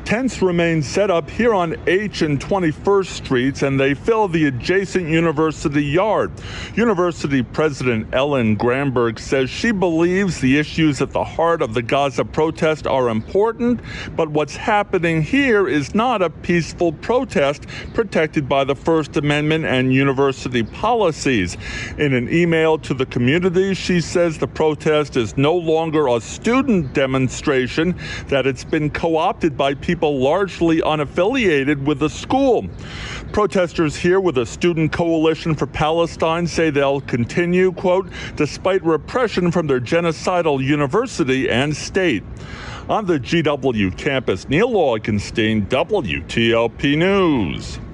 Tents remain set up here on H and 21st Streets, and they fill the adjacent university yard. University President Ellen Gramberg says she believes the issues at the heart of the Gaza protest are important, but what's happening here is not a peaceful protest protected by the First Amendment and university policies. In an email to the community, she says the protest is no longer a student demonstration, that it's been co-opted by people largely unaffiliated with the school. Protesters here with a Student Coalition for Palestine say they'll continue, quote, despite repression from their genocidal university and state. On the GW campus, Neil Augenstein, WTOP News.